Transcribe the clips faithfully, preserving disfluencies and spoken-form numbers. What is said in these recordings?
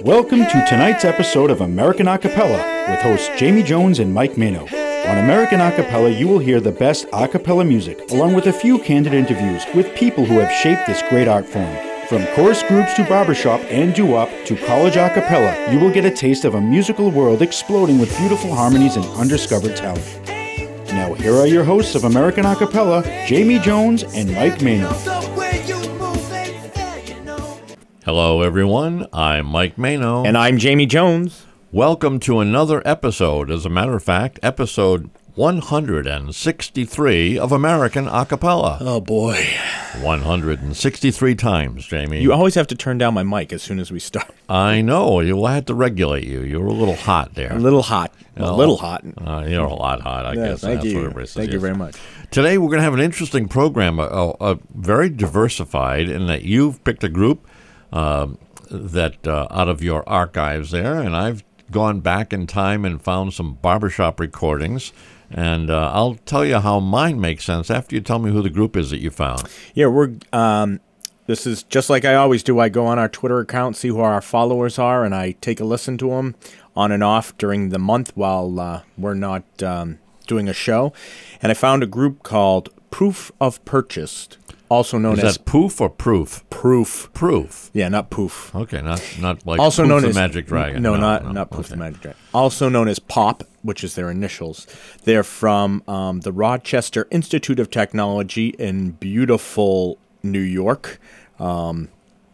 Welcome to tonight's episode of American Acapella with hosts Jamie Jones and Mike Mano. On American Acapella, you will hear the best acapella music, along with a few candid interviews with people who have shaped this great art form. From chorus groups to barbershop and doo-wop to college acapella, you will get a taste of a musical world exploding with beautiful harmonies and undiscovered talent. Now here are your hosts of American Acapella, Jamie Jones and Mike Mano. Hello everyone, I'm Mike Mano. And I'm Jamie Jones. Welcome to another episode, as a matter of fact, episode one hundred sixty-three of American Acapella. Oh boy. one hundred sixty-three times, Jamie. You always have to turn down my mic as soon as we start. I know, you'll have to regulate you. You were a little hot there. A little hot. A Oh, little hot. Uh, you're a lot hot, I Yeah, guess. thank That's you. what everybody says. Thank you Yes. very much. Today we're going to have an interesting program, a, a, a very diversified, in that you've picked a group uh, that uh, out of your archives there, and I've gone back in time and found some barbershop recordings, and uh, I'll tell you how mine makes sense after you tell me who the group is that you found. Yeah, we're um this is just like I always do. I go on our Twitter account, see who our followers are, and I take a listen to them on and off during the month while uh, we're not um, doing a show. And I found a group called Proof of Purchase, also known Is as that poof or proof? Proof. Proof. Yeah, not Poof. Okay, not not like Also Poof known the as Magic Dragon. No, not not Poof okay. the Magic Dragon. Also known as Pop, which is their initials. They're from um, the Rochester Institute of Technology in beautiful New York, um,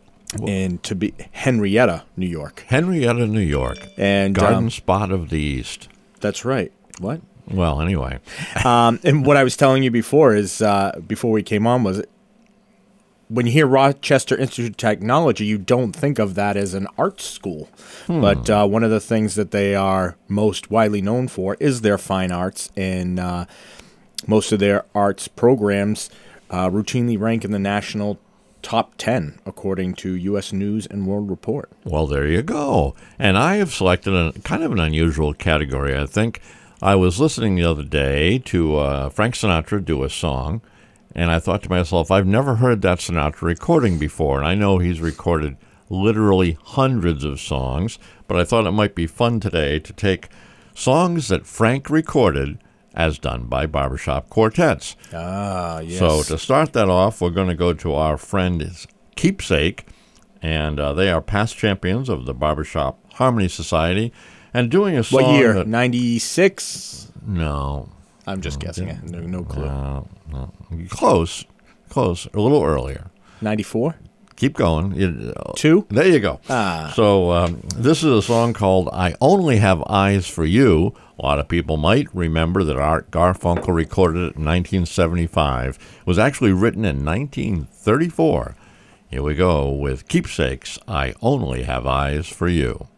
and to be Henrietta, New York. Henrietta, New York. And Garden um, spot of the East. that's right. What? Well, anyway. Um, and what I was telling you before is uh, before we came on was when you hear Rochester Institute of Technology, you don't think of that as an art school. Hmm. But uh, one of the things that they are most widely known for is their fine arts, and uh, most of their arts programs uh, routinely rank in the national top ten, according to U S News and World Report. Well, there you go. And I have selected a kind of an unusual category, I think. I was listening the other day to uh, Frank Sinatra do a song, and I thought to myself, I've never heard that Sinatra recording before. And I know he's recorded literally hundreds of songs, but I thought it might be fun today to take songs that Frank recorded as done by barbershop quartets. Ah, yes. So to start that off, we're going to go to our friend Keepsake, and uh, they are past champions of the Barbershop Harmony Society, and doing a song. What year? That, ninety-six? no, I'm just guessing. I have no, no clue. no, no, close, close, a little earlier. ninety-four? Keep going. You- Two? There you go. Ah. So um, this is a song called "I Only Have Eyes for You." A lot of people might remember that Art Garfunkel recorded it in nineteen seventy-five. It was actually written in nineteen thirty-four. Here we go with Keepsakes, "I Only Have Eyes for You."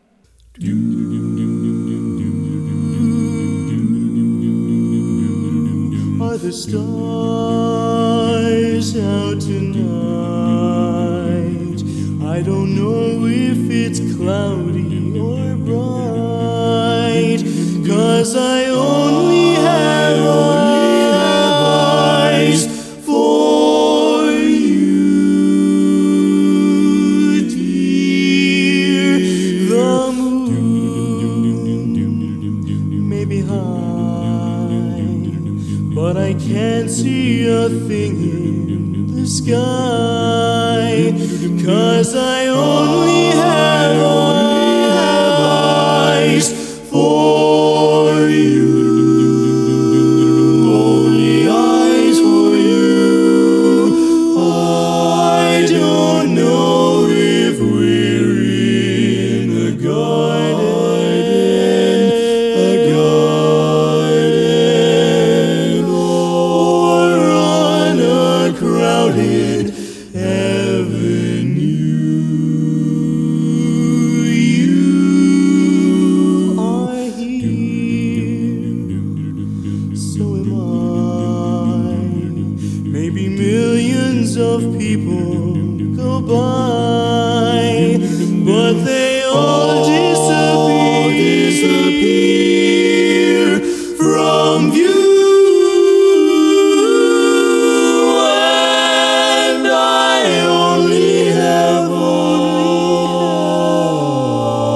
Are the stars out tonight? I don't know if it's cloudy or bright, 'cause I only have eyes for you, dear. The moon may be high, but I can't see a thing in the sky, 'cause I only have, only have eyes for you. Only eyes for you. I don't know if we're in a garden, a garden, or on a crowded avenue. You are here, so am I. Maybe millions of people go by, but they all disappear, disappear from view. And I only have, only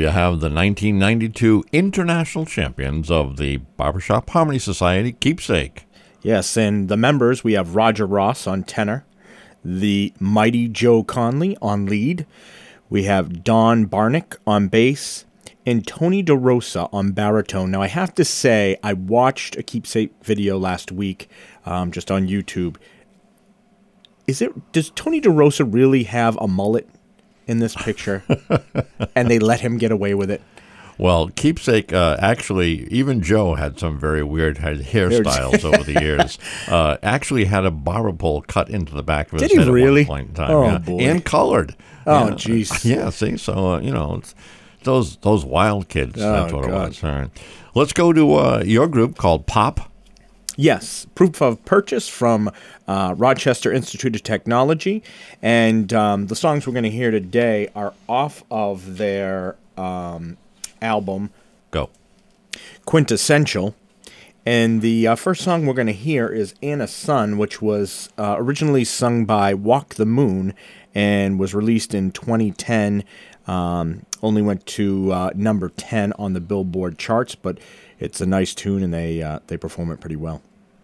to have the nineteen ninety-two international champions of the Barbershop Harmony Society, Keepsake. Yes, and the members, we have Roger Ross on tenor, the mighty Joe Conley on lead, we have Don Barnick on bass, and Tony DeRosa on baritone. Now, I have to say, I watched a Keepsake video last week, um, just on YouTube. Is it? Does Tony DeRosa really have a mullet in this picture? And they let him get away with it? Well, Keepsake, uh, actually, even Joe had some very weird hairstyles over the years. Uh, actually had a barber pole cut into the back of his Did head he really? at one point in time. Oh, yeah. boy. And colored. Oh, yeah. jeez. Yeah, see, so, uh, you know, it's those those wild kids. Oh, that's what God. it was. All right. Let's go to uh, your group called Pop. Yes, proof of purchase from uh, Rochester Institute of Technology. And um, the songs we're going to hear today are off of their um, album, Go. Quintessential. And the uh, first song we're going to hear is Anna's Son, which was uh, originally sung by Walk the Moon and was released in twenty ten. Um, only went to uh, number ten on the Billboard charts, but it's a nice tune and they uh, they perform it pretty well.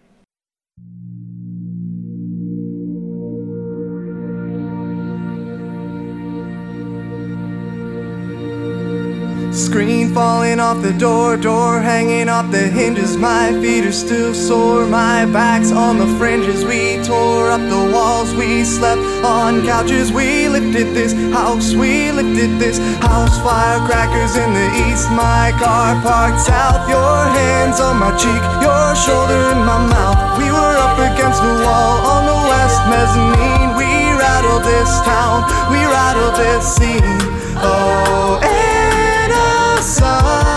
Screen falling off the door, door hanging off the hinges. My feet are still sore, my back's on the fringes. We tore up the walls, we slept on couches. We lifted this house, we lifted this house. Firecrackers in the east, my car parked south. Your hands on my cheek, your shoulder in my mouth. We were up against the wall on the west mezzanine. We rattled this town, we rattled this scene. Oh, Son,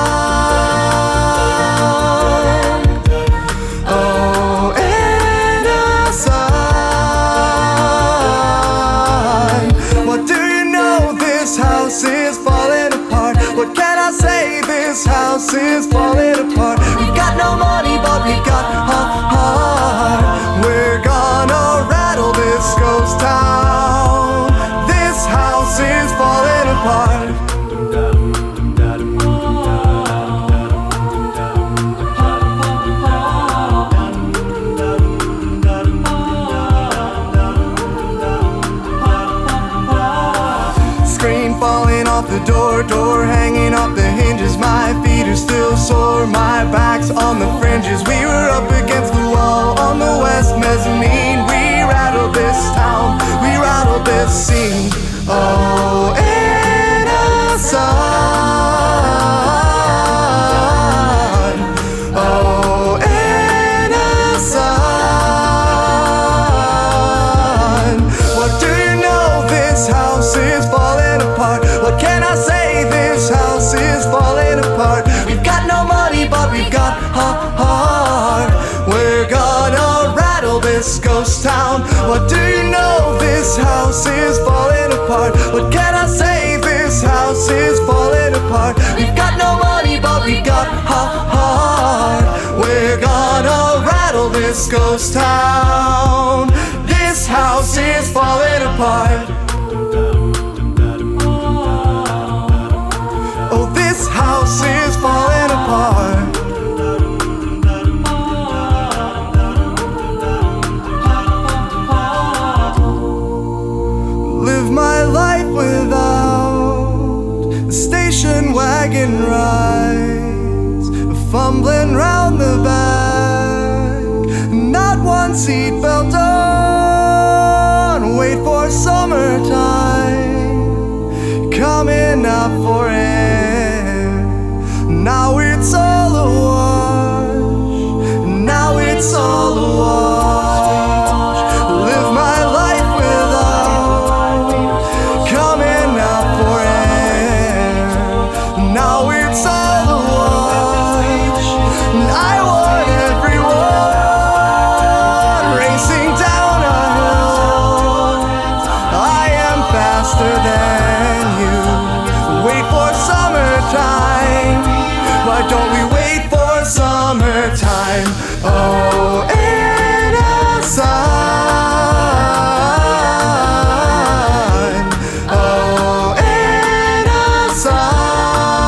oh, Anna, son. What do you know? This house is falling apart. What can I say? This house is falling apart. We've got no money, but we've got a heart. We're gonna rattle this ghost town. This house is falling apart. The door, door hanging off the hinges. My feet are still sore, my back's on the fringes. We were up against the wall on the west mezzanine. We rattled this town, we rattled this scene. Oh, Anna, son. Oh, Anna, son. What do you know? This house is falling apart. What can I say? This house is falling apart. We've got no money, but we've got a heart. We're gonna rattle this ghost town. What do you know? This house is falling apart. What can I say? This house is falling apart. We've got no money, but we've got a heart. We're gonna rattle this ghost town. This house is falling apart. This house is falling apart. Live my life without station wagon rides, fumbling round the back, not one seatbelt on. Wait for summertime, coming up for air. Now it's all a wash. Now it's all a wash. Live my life without coming out for air. Now it's all a wash. And I want everyone racing down a hill. I am faster than you. Wait for summertime. Why don't we wait for summertime? Oh, Anna, son. Oh, Anna, son.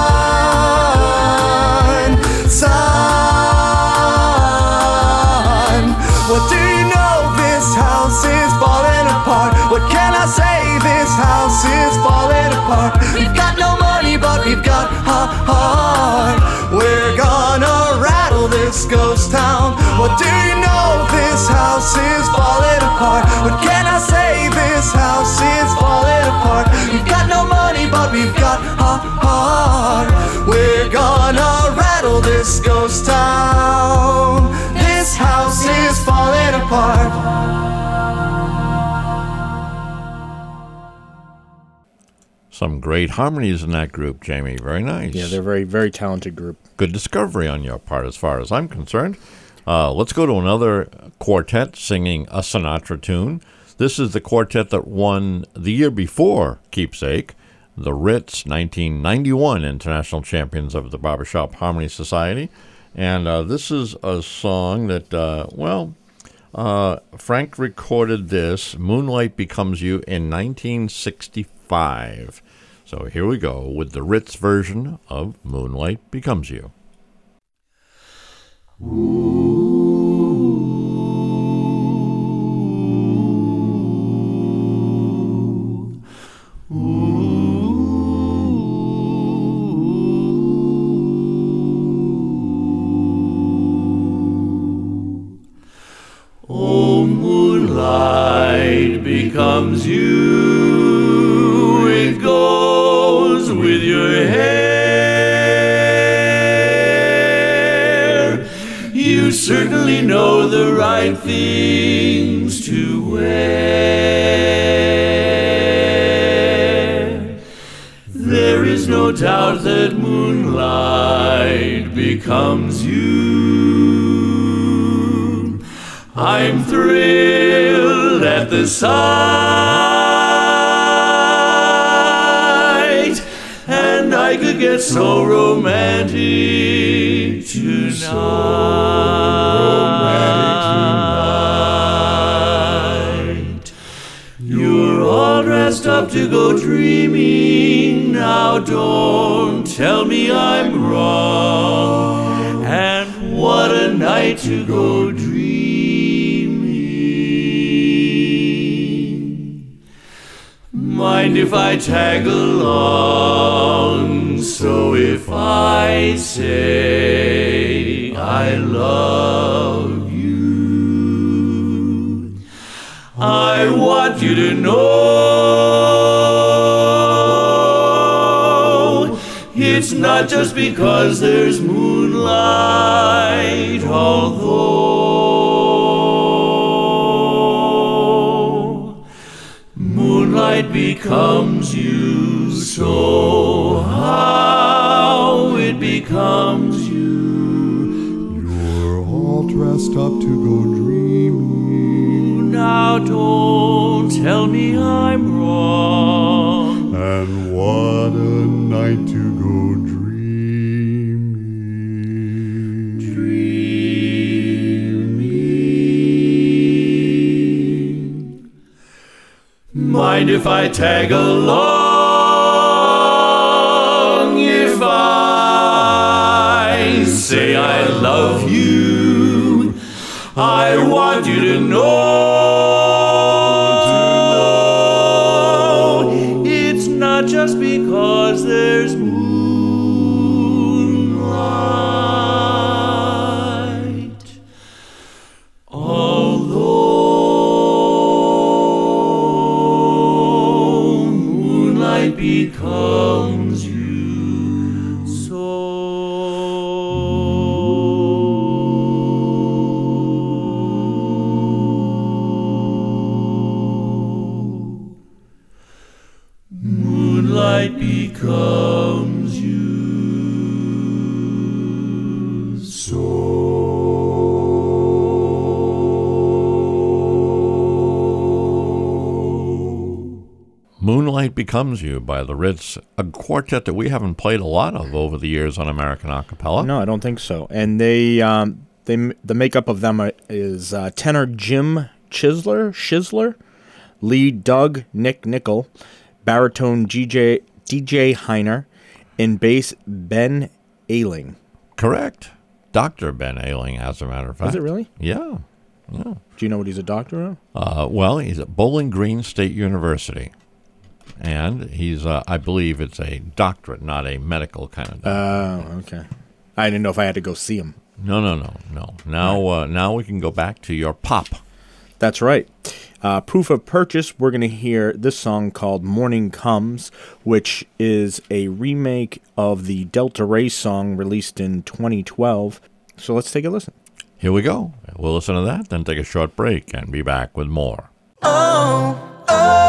apart. We've got no money, but we've got a heart. We're gonna rattle this ghost town. What do you know? This house is falling apart. What can I say? This house is falling apart. We've got no money, but we've got a heart. We're gonna rattle this ghost town. This house is falling apart. Some great harmonies in that group, Jamie. Very nice. Yeah, they're a very, very talented group. Good discovery on your part as far as I'm concerned. Uh, let's go to another quartet singing a Sinatra tune. This is the quartet that won the year before Keepsake, the Ritz nineteen ninety-one International Champions of the Barbershop Harmony Society. And uh, this is a song that, uh, well, uh, Frank recorded this, Moonlight Becomes You, in nineteen sixty-five. So here we go with the Ritz version of Moonlight Becomes You. Oh, moonlight becomes you. It goes with your hair. You certainly know the right things to wear. There is no doubt that moonlight becomes you. I'm thrilled at the sight, and I could get so romantic tonight. So romantic tonight. You're all dressed up to go dreaming. Now don't tell me I'm wrong. And what a night to go dreaming. Mind if I tag along? So if I say I love you, I want you to know it's not just because there's moonlight, although moonlight becomes you. So how it becomes you? You're all dressed up to go dreaming. Now don't tell me I'm wrong. And what a night to go dreaming. Dreaming. Mind if I tag along? If I say I love you, I want you to know it's not just because there's moonlight, although moonlight becomes you. Moonlight becomes you. So Moonlight Becomes You by the Ritz, a quartet that we haven't played a lot of over the years on American Acapella. No, I don't think so. And they, um, they, the makeup of them are, is uh, tenor Jim Chisler, Shizler, lead Doug Nick Nickel, baritone G J, D J Heiner, and bass Ben Ailing. Correct. Doctor Ben Ailing, as a matter of fact. Is it really? Yeah. yeah. Do you know what he's a doctor of? Uh, well, he's at Bowling Green State University. And he's, uh, I believe it's a doctorate, not a medical kind of doctorate. Oh, okay. I didn't know if I had to go see him. No, no, no, no. Now, uh, now we can go back to your pop. That's right. Uh, Proof of Purchase, we're going to hear this song called Morning Comes, which is a remake of the Delta Ray song released in twenty twelve. So let's take a listen. Here we go. We'll listen to that, then take a short break and be back with more. Oh, oh.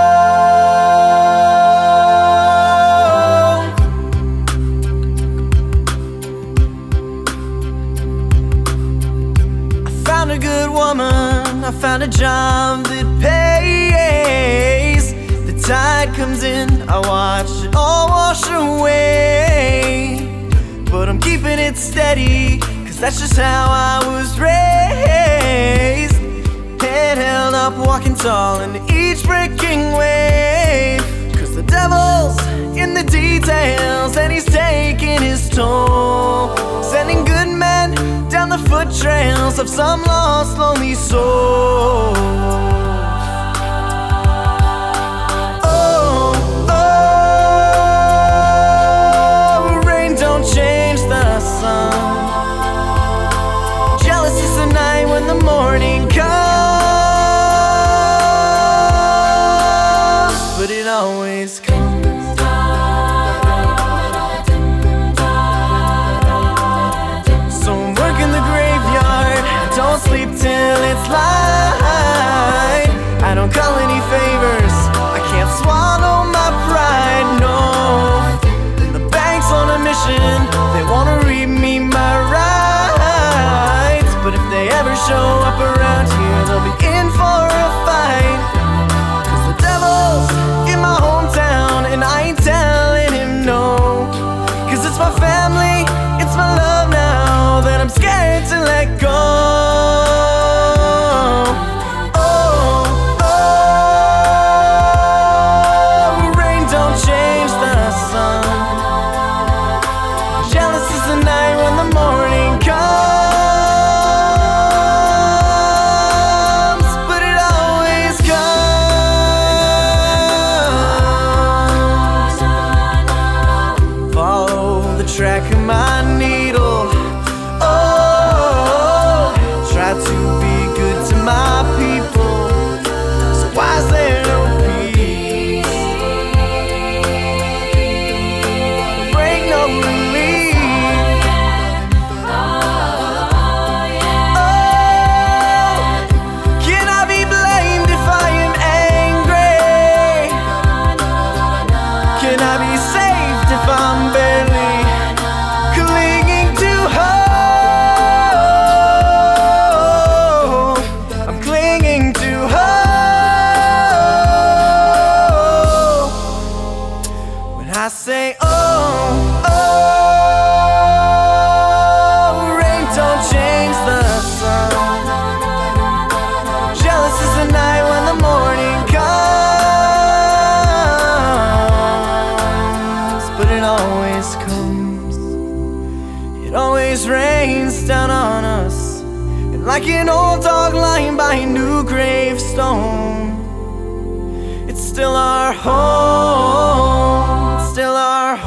A good woman, I found a job that pays. The tide comes in, I watch it all wash away. But I'm keeping it steady, cause that's just how I was raised. Head held up, walking tall into each breaking wave. Cause the devil's in the details, and he's taking his toll. Sending good men down the foot trails of some lost, lonely soul. Oh, oh, rain don't change the sun. Jealous is the night when the morning comes, but it always comes. Don't sleep till it's light. I don't call any favors, I can't swallow my pride, no. The bank's on a mission, they wanna read me my rights. But if they ever show up around here, they'll be in for a fight. Cause the devil's in my hometown, and I ain't telling him no. Cause it's my family, it's my love now, that I'm scared to let go. Like an old dog lying by a new gravestone. It's still our home, it's still our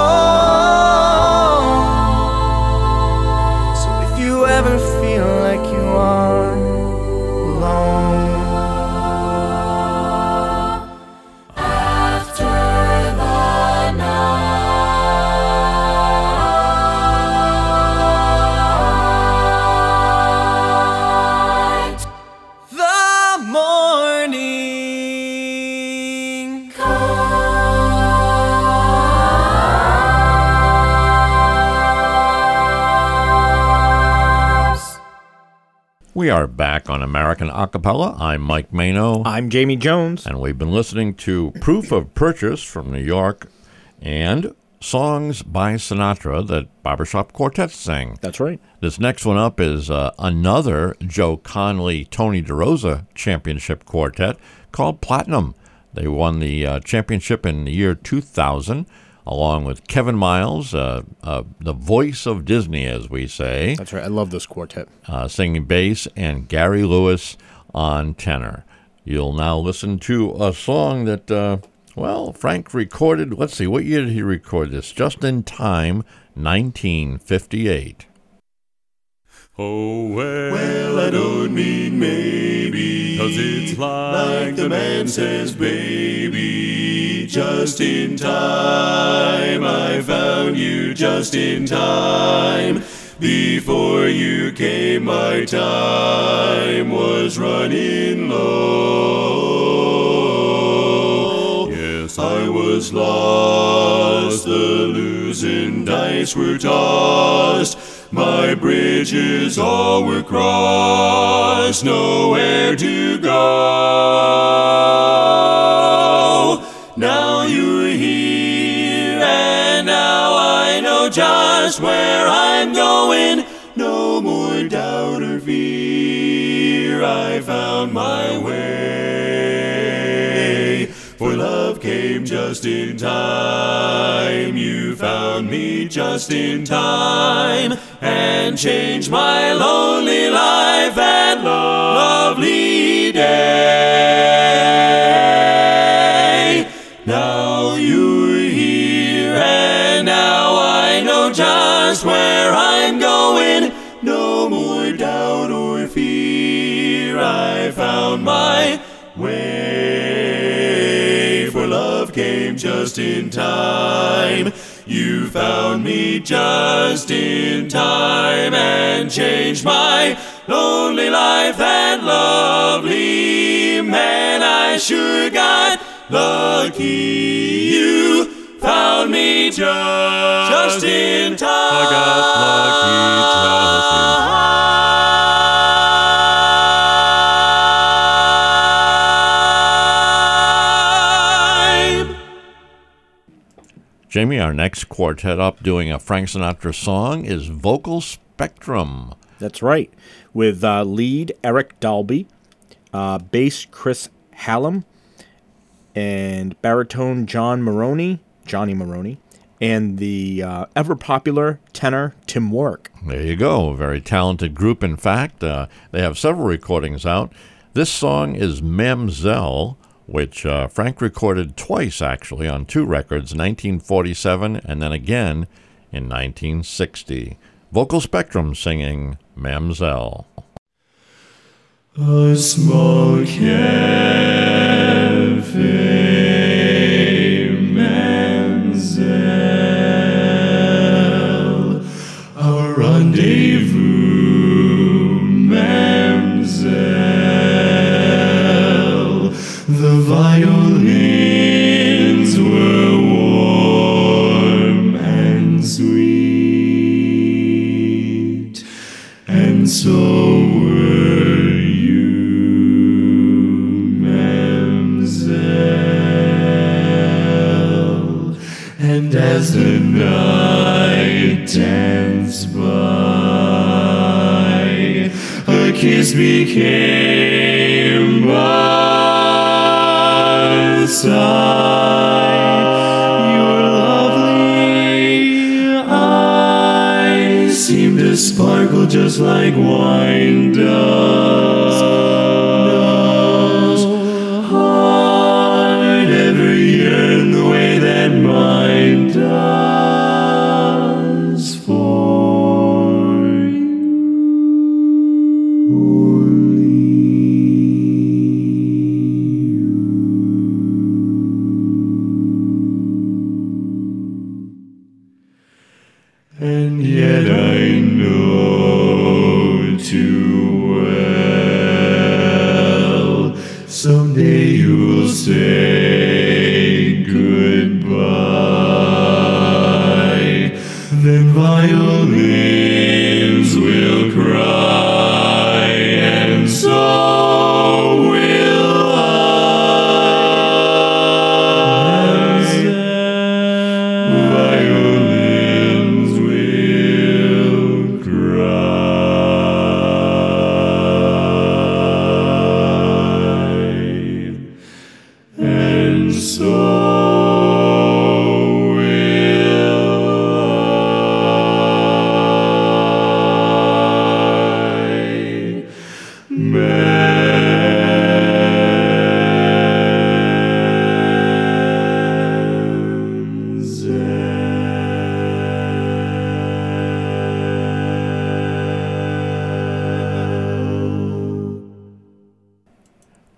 home. So if you ever feel like you are alone, after the night, We are back on American Acapella. I'm Mike Mano. I'm Jamie Jones. And we've been listening to Proof of Purchase from New York and songs by Sinatra that Barbershop Quartet sang. That's right. This next one up is uh, another Joe Conley, Tony DeRosa championship quartet called Platinum. They won the uh, championship in the year two thousand, along with Kevin Miles, uh, uh, the voice of Disney, as we say. That's right. I love this quartet. Uh, singing bass, and Gary Lewis on tenor. You'll now listen to a song that, uh, Well, Frank recorded, let's see, what year did he record this? Just in time, nineteen fifty-eight. Oh, well, well, I don't mean maybe, 'cause it's like the man says, baby. Just in time, I found you just in time. Before you came, my time was running low. Yes, I was lost, the losing dice were tossed. My bridges all were crossed, nowhere to go. Now you're here, and now I know just where I'm going. No more doubt or fear, I found my way. For love came just in time, you found me just in time, and changed my lonely life and lovely day. Now you're here, and now I know just where I'm going. No more doubt or fear, I found my way. For love came just in time, you found me just in time, and changed my lonely life and lovely man. I sure got lucky, you found me just, just in time. I got lucky just in time. Jamie, our next quartet up doing a Frank Sinatra song is Vocal Spectrum. That's right. With uh, lead Eric Dalby, uh, bass Chris Hallam, and baritone John Maroney, Johnny Maroney, and the uh, ever-popular tenor Tim Work. There you go. Very talented group, in fact. Uh, they have several recordings out. This song is Mamzelle, which uh, Frank recorded twice, actually, on two records, nineteen forty-seven and then again in nineteen sixty. Vocal Spectrum singing Mamzelle. A small cafe, Mamzelle, our rendezvous, Mamzelle. The violins were warm and sweet, and so were you, Mamzelle. And as the night danced by, a kiss became a sigh. Your lovely eyes seemed to sparkle just like wine does. No heart ever yearned the way that mine does for you. Only you. And yet I know too well, someday you'll say goodbye. Then violins will cry, and so will I. Violins will cry, and so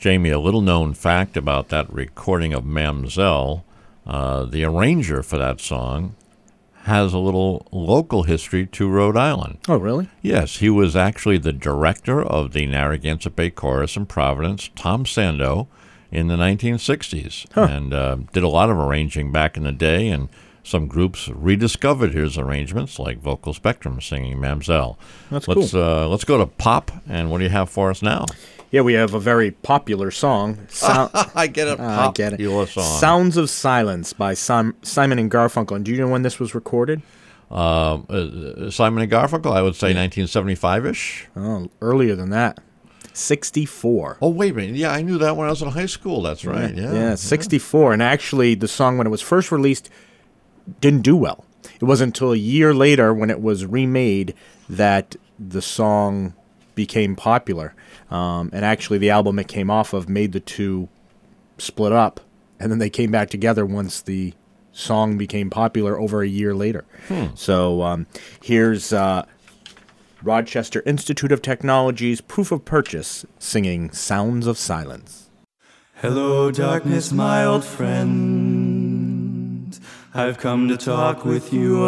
Jamie, a little known fact about that recording of Mamselle, uh, the arranger for that song has a little local history to Rhode Island. Oh, really? Yes, he was actually the director of the Narragansett Bay Chorus in Providence, Tom Sando, in the nineteen sixties, huh. and uh, did a lot of arranging back in the day, and some groups rediscovered his arrangements, like Vocal Spectrum singing Mamselle. That's let's, cool. Uh, let's go to pop, and what do you have for us now? Yeah, we have a very popular song. So- I get it. Uh, I get it. Popular song. Sounds of Silence by Sim- Simon and Garfunkel. And do you know when this was recorded? Uh, uh, Simon and Garfunkel, I would say nineteen seventy-five-ish. Oh, earlier than that. sixty-four. Oh, wait a minute. Yeah, I knew that when I was in high school. That's right. Yeah, Yeah, sixty-four. And actually, the song, when it was first released, didn't do well. It wasn't until a year later, when it was remade, that the song became popular. Um, and actually, the album it came off of made the two split up. And then they came back together once the song became popular over a year later. Hmm. So um, here's uh, Rochester Institute of Technology's Proof of Purchase singing Sounds of Silence. Hello, darkness, my old friend. I've come to talk with you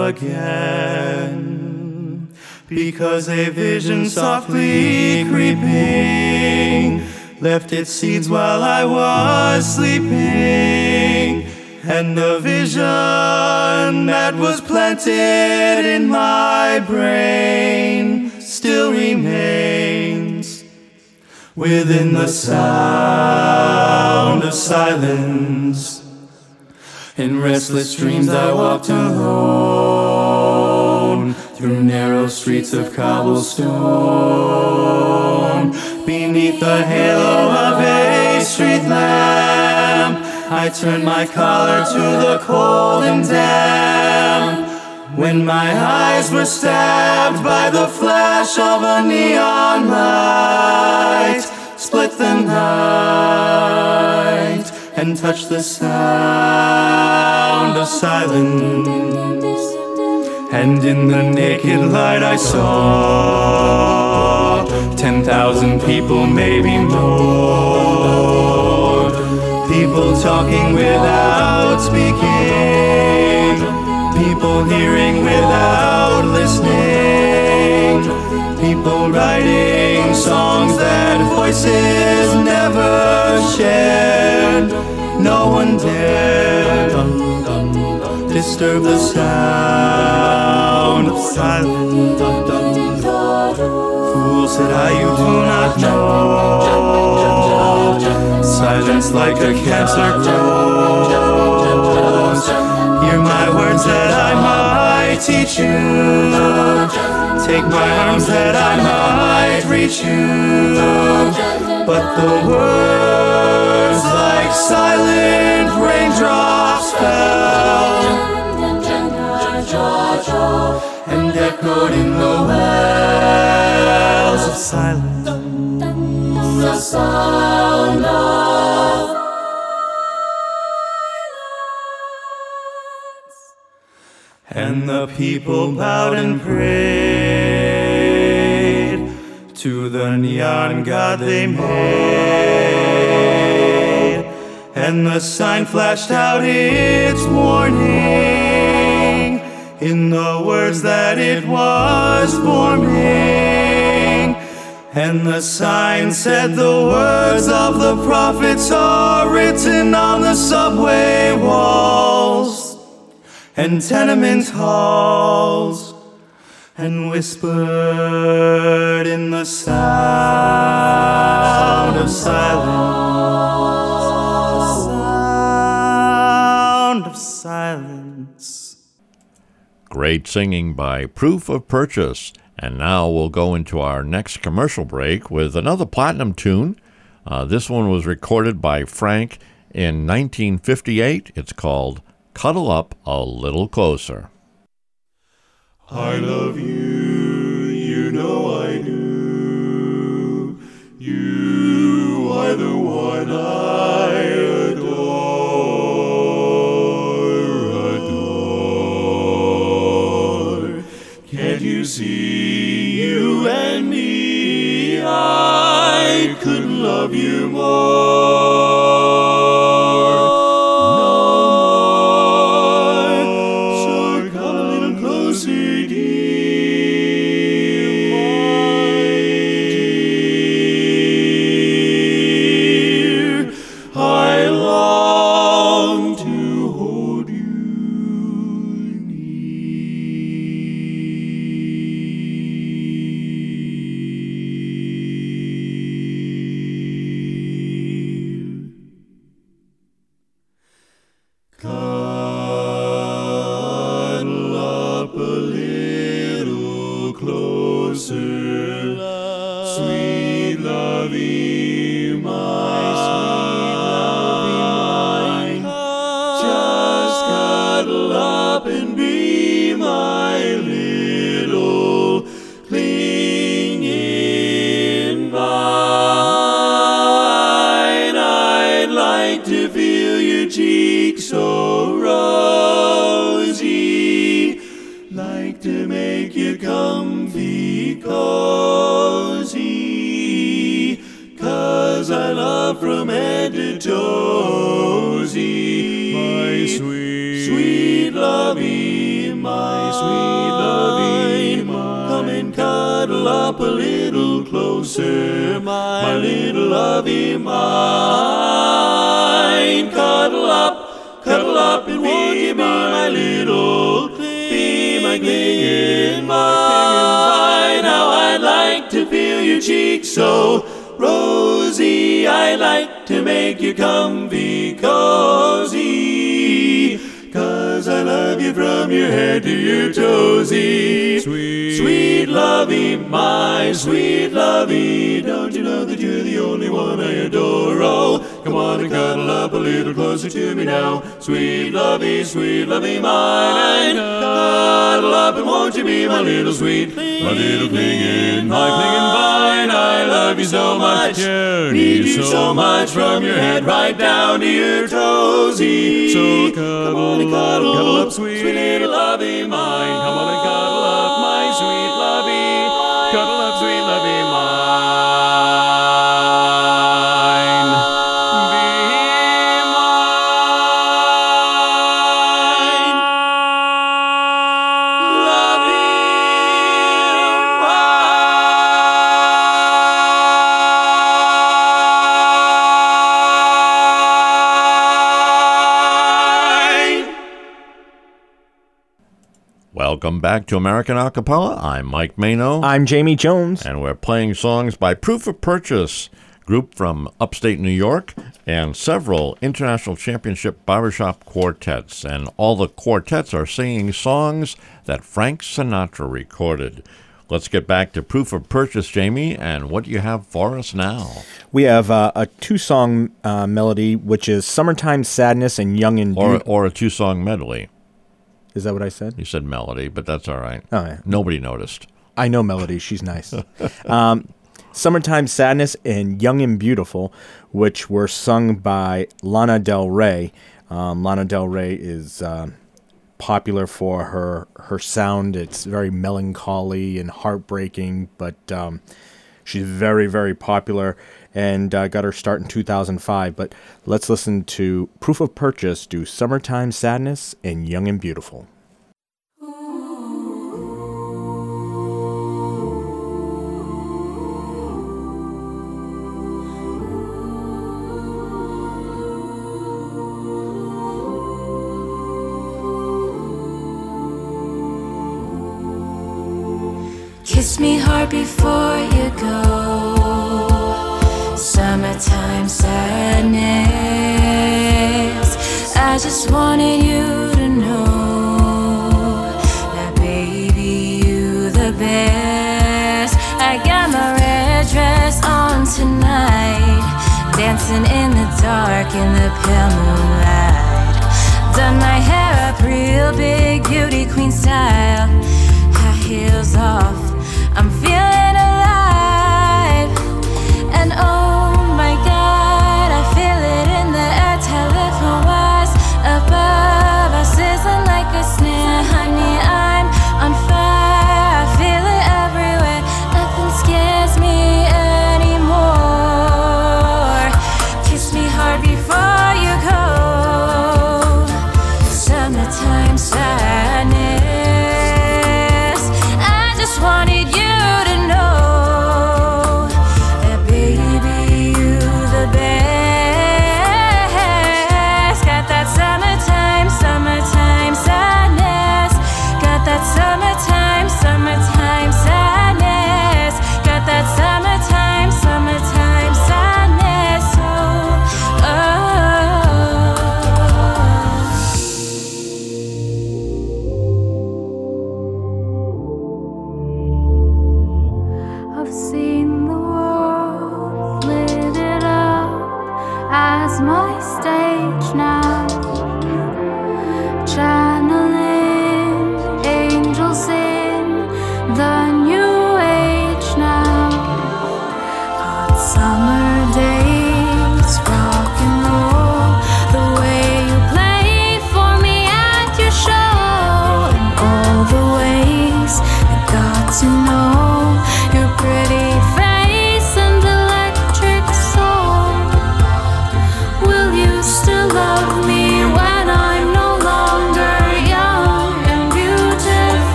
again, because a vision softly creeping left its seeds while I was sleeping, and the vision that was planted in my brain still remains within the sound of silence. In restless dreams I walked alone through narrow streets of cobblestone. Beneath the halo of a street lamp, I turned my collar to the cold and damp. When my eyes were stabbed by the flash of a neon light, split the night and touched the sound of silence. And in the naked light I saw ten thousand people, maybe more. People talking without speaking, people hearing without listening, people writing songs that voices never shared. No one dared disturb the sound of silence. Fool, said I, you do not know. Silence like a cancer grows. Hear my words that I might teach you. Take my arms that I might reach you. But the words like silent raindrops fell and echoed in the wells of silence. The sound of and the people bowed and prayed to the neon god they made, and the sign flashed out its warning in the words that it was forming. And the sign said, the words of the prophets are written on the subway walls and tenement halls, and whispered in the sound of silence. Sound of silence. Great singing by Proof of Purchase. And now we'll go into our next commercial break with another platinum tune. Uh, this one was recorded by Frank in nineteen fifty-eight. It's called Cuddle Up a Little Closer. I love you, you know I do. You are the one I adore, adore. Can't you see, you and me, I couldn't love you more. up and be my little clinging vine. I'd like to feel your cheek so rosy, like to make you comfy cozy, 'cause I love from head to toesy. My sweet, sweet lovey, my sweet lovey, come and cuddle up a little closer, my little lovey mine. Cuddle up, cuddle up, and won't you be my little, be my clinging vine? How I'd like to feel your cheek so rosy, I like to make you comfy cozy, 'cause I love you from your head to your toesy. Sweet, sweet lovey, my sweet lovey, don't you know that you're the only one I adore? Oh, come on and cuddle up a little closer to me now. Sweet lovey, sweet lovey mine, cuddle up and won't you be my little sweet, my little clinging, my clinging vine. I love you so much, need you so much, from your head right down to your toesy. So come on and cuddle, cuddle up, sweet, sweet little lovey mine. Come on and cuddle up, my sweet lovey, cuddle up, sweet lovey mine. Be mine, lovey mine. Welcome back to American Acapella. I'm Mike Mano, I'm Jamie Jones. and we're playing songs by Proof of Purchase, group from upstate New York, and several international championship barbershop quartets. And all the quartets are singing songs that Frank Sinatra recorded. Let's get back to Proof of Purchase, Jamie, and what do you have for us now? We have uh, a two-song uh, melody, which is Summertime Sadness and Young and Or, Beautiful. or a two-song medley. Is that what I said? You said melody, but that's all right. Oh, yeah. Nobody noticed. I know Melody. She's nice. um, Summertime Sadness and Young and Beautiful, which were sung by Lana Del Rey. Um, Lana Del Rey is uh, popular for her her sound. It's very melancholy and heartbreaking, but um, she's very, very popular and uh, got her start in two thousand five. But let's listen to Proof of Purchase do Summertime Sadness and Young and Beautiful. Kiss me hard before you go. Summertime sadness. I just wanted you to know that baby, you the best. I got my red dress on tonight, dancing in the dark in the pale moonlight. Done my hair up real big, beauty queen style. High heels off, I'm feeling alive. And oh my God, I feel it in the air. Telephone wires above are sizzling like a snare. Honey, I'm on fire, I feel it everywhere. Nothing scares me anymore. Kiss me hard before you go. Summertime sadness.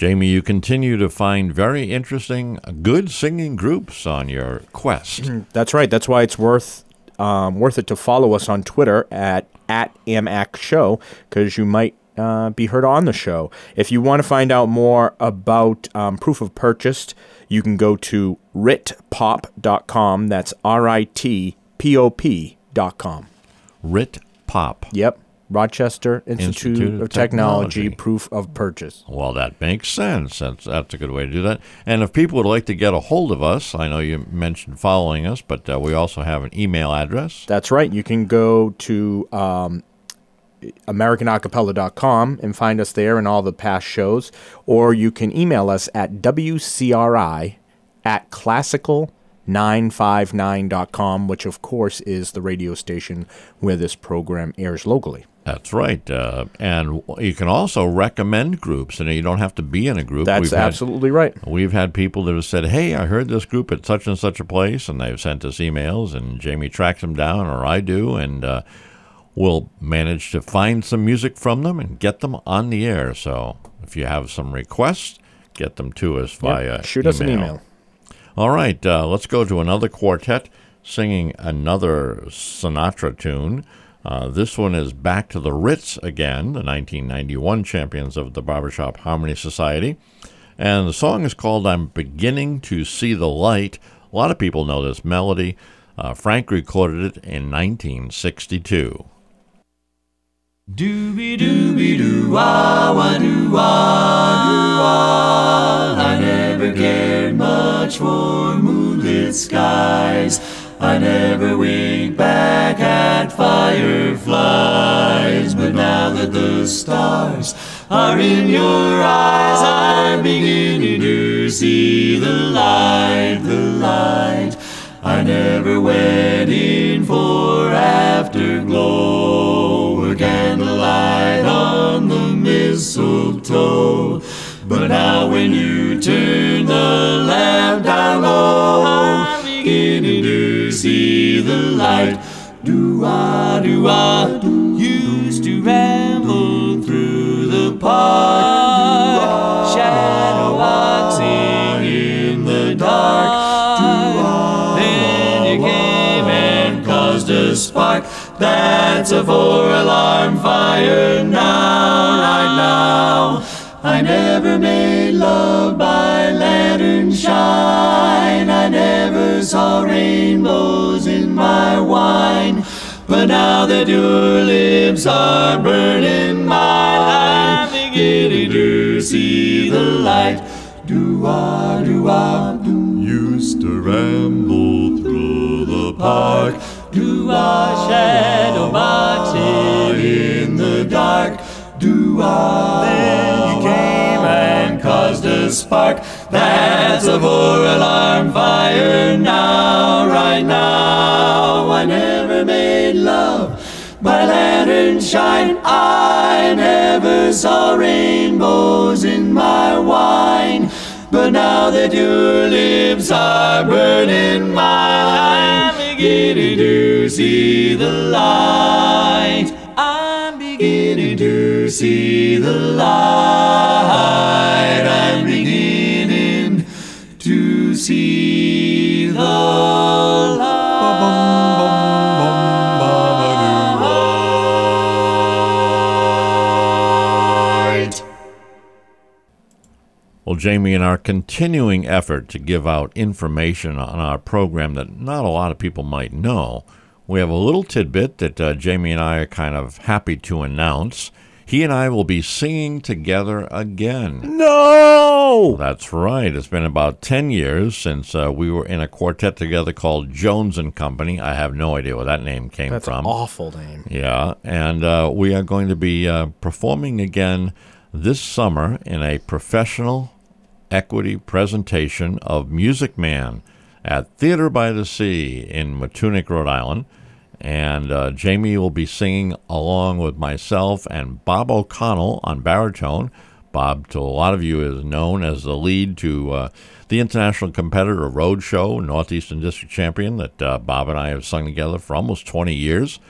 Jamie, you continue to find very interesting, good singing groups on your quest. That's right. That's why it's worth um, worth it to follow us on Twitter at at Amac Show, because you might uh, be heard on the show. If you want to find out more about um, Proof of Purchase, you can go to rit pop dot com. That's R I T P O P dot com. Rit Pop. Yep. Rochester Institute, Institute of, of Technology, Technology. Proof of Purchase. Well, that makes sense. That's that's a good way to do that. And if people would like to get a hold of us, I know you mentioned following us, but uh, we also have an email address. That's right. You can go to um, American Acapella dot com and find us there and all the past shows, or you can email us at W C R I at classical nine five nine dot com, which of course is the radio station where this program airs locally. That's right. Uh, and you can also recommend groups, and you don't have to be in a group. That's We've had- absolutely right. We've had people that have said, hey, I heard this group at such and such a place, and they've sent us emails, and Jamie tracks them down, or I do, and uh, we'll manage to find some music from them and get them on the air. So if you have some requests, get them to us via Yep. Shoot us an email. All right, uh, let's go to another quartet singing another Sinatra tune. Uh, this one is Back to the Ritz again, the nineteen ninety-one champions of the Barbershop Harmony Society. And the song is called I'm Beginning to See the Light. A lot of people know this melody. Uh, Frank recorded it in nineteen sixty-two. Dooby dooby doo wah wah doo wah doo wah. I never cared much for moonlit skies. I never winked back at fireflies. But now that the stars are in your eyes, I'm beginning to see the light, the light. I never went in for afterglow or candlelight on the mistletoe. But now when you turn the lamp down low, I'm beginning to see the light. Do-ah, do-ah, do. Used to ramble through the park, shadow boxing in the dark. Then you came and caused a spark. That's a four-alarm fire now, right now. I never made love by lantern shine. I never saw rainbows in my wine. But now that your lips are burning mine, I'm beginning to see the light. Do-ah, do-ah, do. Used to ramble through the park. Do-ah, shadow boxing in the dark. Do-ah, then you came and caused a spark. That's a four-alarm fire now, right now. I never made love by lantern shine. I never saw rainbows in my wine. But now that your lips are burning mine, I'm beginning to see the light. I'm beginning to see the light. I'm beginning to see the light. Well, Jamie, in our continuing effort to give out information on our program that not a lot of people might know, we have a little tidbit that uh, Jamie and I are kind of happy to announce. He and I will be singing together again. No! That's right. It's been about ten years since uh, we were in a quartet together called Jones and Company. I have no idea where that name came That's from. an awful name. Yeah, and uh, we are going to be uh, performing again this summer in a professional equity presentation of Music Man at Theater by the Sea in Matunic, Rhode Island. And uh, Jamie will be singing along with myself and Bob O'Connell on baritone. Bob, to a lot of you, is known as the lead to uh, the International Competitor Road Show, Northeastern District Champion, that uh, Bob and I have sung together for almost twenty years.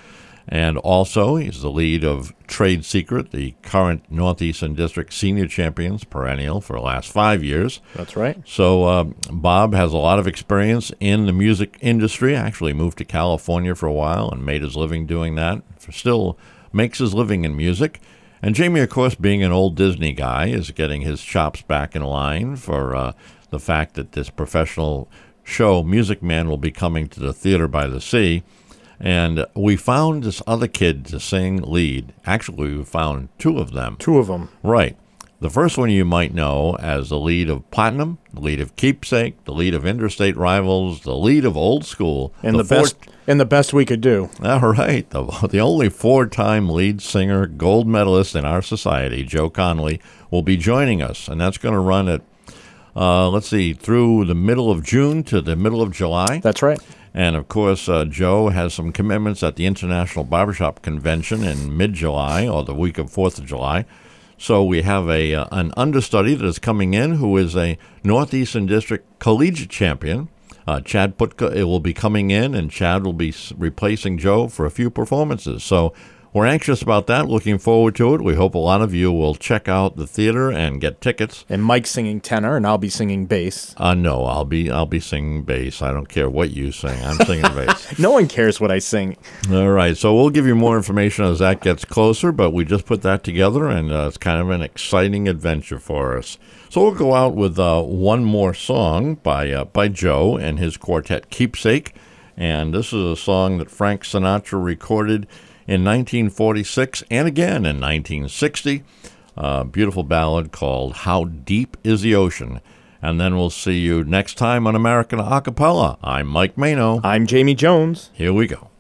And also, he's the lead of Trade Secret, the current Northeastern District Senior Champions, perennial, for the last five years. That's right. So uh, Bob has a lot of experience in the music industry. Actually moved to California for a while and made his living doing that. Still makes his living in music. And Jamie, of course, being an old Disney guy, is getting his chops back in line for uh, the fact that this professional show, Music Man, will be coming to the Theater by the Sea. And we found this other kid to sing lead. Actually, we found two of them. Two of them. Right. The first one you might know as the lead of Platinum, the lead of Keepsake, the lead of Interstate Rivals, the lead of Old School. And the, the best and the best we could do. All right. The, the only four-time lead singer, gold medalist in our society, Joe Connolly, will be joining us. And that's going to run at, uh, let's see, through the middle of June to the middle of July. That's right. And, of course, uh, Joe has some commitments at the International Barbershop Convention in mid-July, or the week of fourth of July. So we have a uh, an understudy that is coming in who is a Northeastern District Collegiate Champion. Uh, Chad Putka it will be coming in, and Chad will be s- replacing Joe for a few performances. So we're anxious about that, looking forward to it. We hope a lot of you will check out the theater and get tickets. And Mike's singing tenor, and I'll be singing bass. Uh, no, I'll be I'll be singing bass. I don't care what you sing. I'm singing bass. No one cares what I sing. All right, so we'll give you more information as that gets closer, but we just put that together, and uh, it's kind of an exciting adventure for us. So we'll go out with uh, one more song by uh, by Joe and his quartet Keepsake, and this is a song that Frank Sinatra recorded in nineteen forty-six and again in nineteen sixty. A beautiful ballad called How Deep Is the Ocean. And then we'll see you next time on American Acapella. I'm Mike Mano. I'm Jamie Jones. Here we go.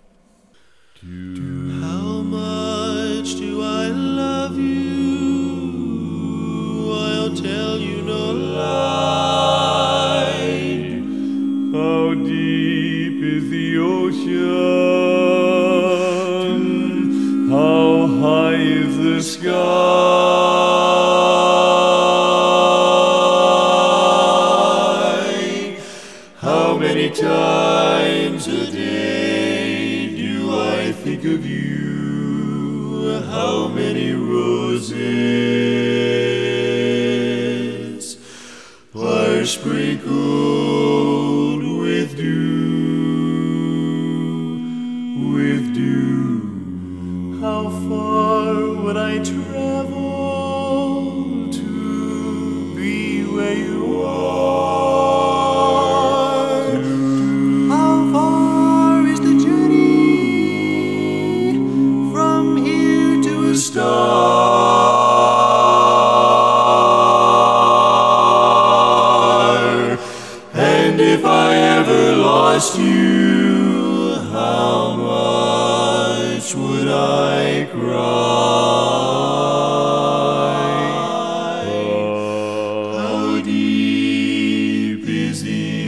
How much do I love you? I'll tell you no lie. How deep is the ocean? How high is the sky? How many times a day do I think of you? How many roses are sprinkled with dew, with dew? How far would I travel to be where you are? How far is the journey from here to a star? And if I ever lost you, how much would I cry? How deep is the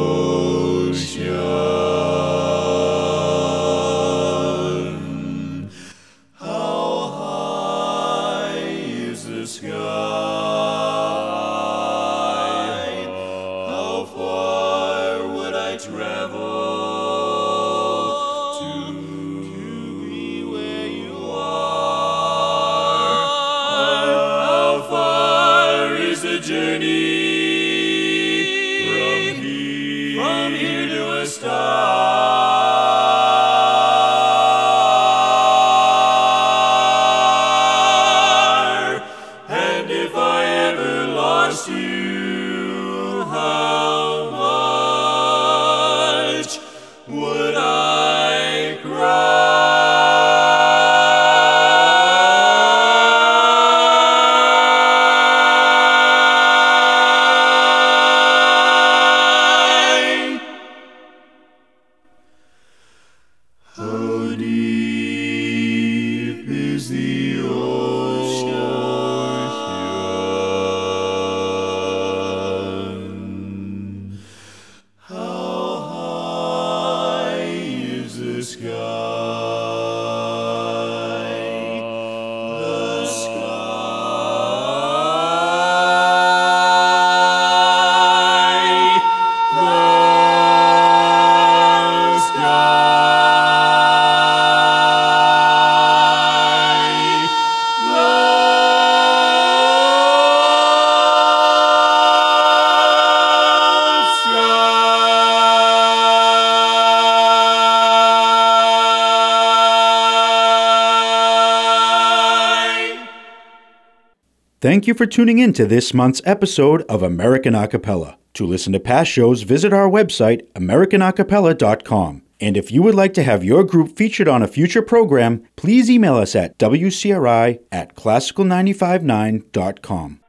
ocean? How high is the sky? How far would I travel to, to be where you are? How far is the journey from here, from here to a star? And if I ever lost you, how much would I cry? How deep is the ocean? Thank you for tuning in to this month's episode of American Acapella. To listen to past shows, visit our website, american acapella dot com. And if you would like to have your group featured on a future program, please email us at w c r i at classical nine five nine dot com.